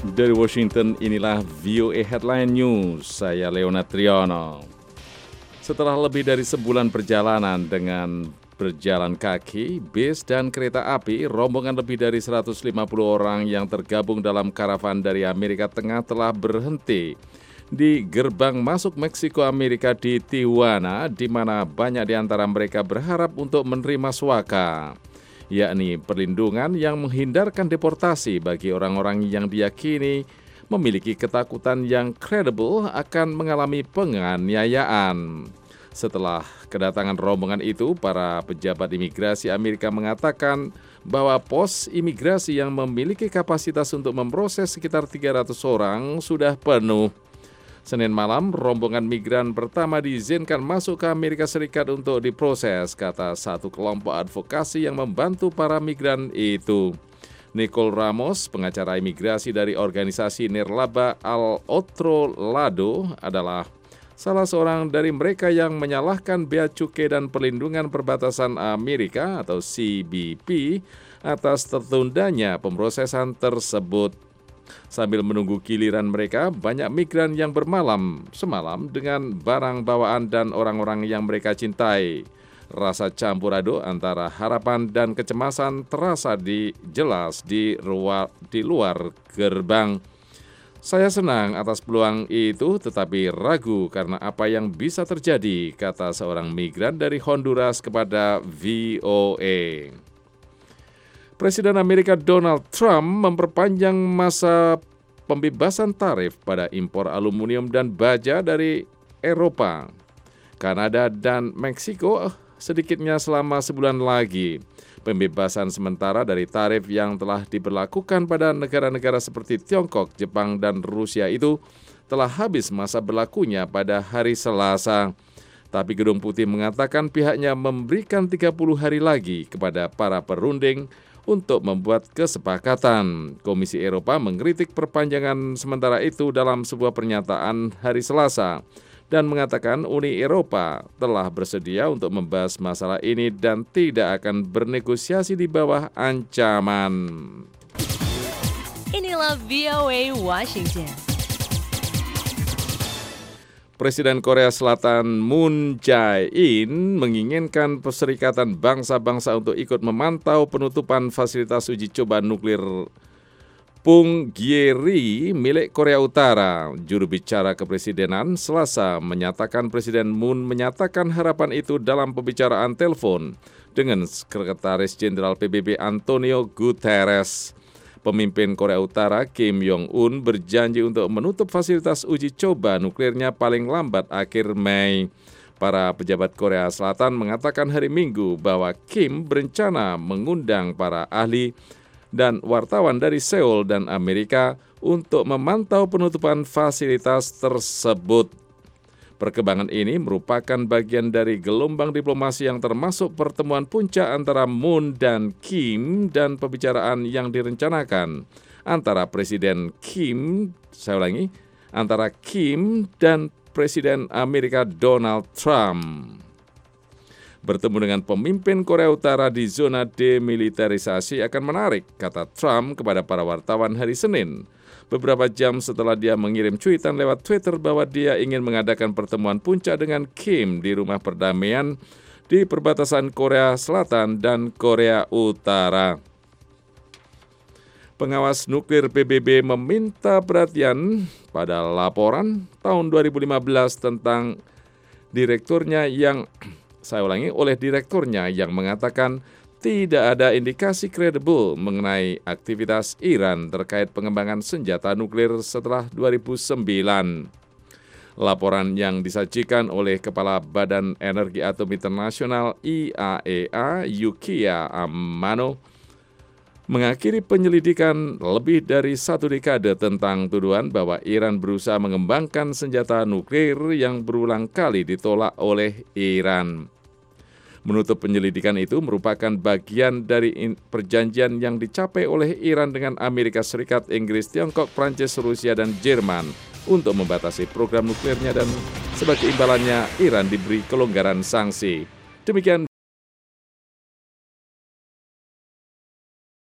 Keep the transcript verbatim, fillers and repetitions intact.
Dari Washington, inilah V O A Headline News, saya Leonard Triono. Setelah lebih dari sebulan perjalanan dengan berjalan kaki, bis dan kereta api, rombongan lebih dari seratus lima puluh orang yang tergabung dalam karavan dari Amerika Tengah telah berhenti di gerbang masuk Meksiko Amerika di Tijuana, di mana banyak di antara mereka berharap untuk menerima suaka, yakni perlindungan yang menghindarkan deportasi bagi orang-orang yang diyakini memiliki ketakutan yang kredibel akan mengalami penganiayaan. Setelah kedatangan rombongan itu, para pejabat imigrasi Amerika mengatakan bahwa pos imigrasi yang memiliki kapasitas untuk memproses sekitar tiga ratus orang sudah penuh. Senin malam, rombongan migran pertama diizinkan masuk ke Amerika Serikat untuk diproses, kata satu kelompok advokasi yang membantu para migran itu. Nicole Ramos, pengacara imigrasi dari organisasi Nirlaba Al Otro Lado, adalah salah seorang dari mereka yang menyalahkan Bea Cukai dan Perlindungan Perbatasan Amerika atau C B P atas tertundanya pemrosesan tersebut. Sambil menunggu giliran mereka, banyak migran yang bermalam semalam dengan barang bawaan dan orang-orang yang mereka cintai. Rasa campur aduk antara harapan dan kecemasan terasa di jelas di, ruar, di luar gerbang. Saya senang atas peluang itu, tetapi ragu karena apa yang bisa terjadi, kata seorang migran dari Honduras kepada V O A. Presiden Amerika Donald Trump memperpanjang masa pembebasan tarif pada impor aluminium dan baja dari Eropa, Kanada, dan Meksiko sedikitnya selama sebulan lagi. Pembebasan sementara dari tarif yang telah diberlakukan pada negara-negara seperti Tiongkok, Jepang, dan Rusia itu telah habis masa berlakunya pada hari Selasa. Tapi Gedung Putih mengatakan pihaknya memberikan tiga puluh hari lagi kepada para perunding untuk membuat kesepakatan. Komisi Eropa mengkritik perpanjangan sementara itu dalam sebuah pernyataan hari Selasa dan mengatakan Uni Eropa telah bersedia untuk membahas masalah ini dan tidak akan bernegosiasi di bawah ancaman. Inilah V O A Washington. Presiden Korea Selatan Moon Jae-in menginginkan Perserikatan Bangsa-Bangsa untuk ikut memantau penutupan fasilitas uji coba nuklir Punggye-ri milik Korea Utara. Juru bicara kepresidenan Selasa menyatakan Presiden Moon menyatakan harapan itu dalam pembicaraan telepon dengan Sekretaris Jenderal P B B Antonio Guterres. Pemimpin Korea Utara Kim Jong-un berjanji untuk menutup fasilitas uji coba nuklirnya paling lambat akhir Mei. Para pejabat Korea Selatan mengatakan hari Minggu bahwa Kim berencana mengundang para ahli dan wartawan dari Seoul dan Amerika untuk memantau penutupan fasilitas tersebut. Perkembangan ini merupakan bagian dari gelombang diplomasi yang termasuk pertemuan puncak antara Moon dan Kim dan pembicaraan yang direncanakan antara Presiden Kim, saya ulangi, antara Kim dan Presiden Amerika Donald Trump. Bertemu dengan pemimpin Korea Utara di zona demilitarisasi akan menarik, kata Trump kepada para wartawan hari Senin. Beberapa jam setelah dia mengirim cuitan lewat Twitter bahwa dia ingin mengadakan pertemuan puncak dengan Kim di rumah perdamaian di perbatasan Korea Selatan dan Korea Utara. Pengawas nuklir P B B meminta perhatian pada laporan tahun dua ribu lima belas tentang direkturnya yang, saya ulangi, oleh direkturnya yang mengatakan tidak ada indikasi kredibel mengenai aktivitas Iran terkait pengembangan senjata nuklir setelah dua ribu sembilan. Laporan yang disajikan oleh Kepala Badan Energi Atom Internasional I A E A, Yukiya Amano, mengakhiri penyelidikan lebih dari satu dekade tentang tuduhan bahwa Iran berusaha mengembangkan senjata nuklir yang berulang kali ditolak oleh Iran. Menutup penyelidikan itu merupakan bagian dari perjanjian yang dicapai oleh Iran dengan Amerika Serikat, Inggris, Tiongkok, Prancis, Rusia, dan Jerman untuk membatasi program nuklirnya dan sebagai imbalannya Iran diberi kelonggaran sanksi. Demikian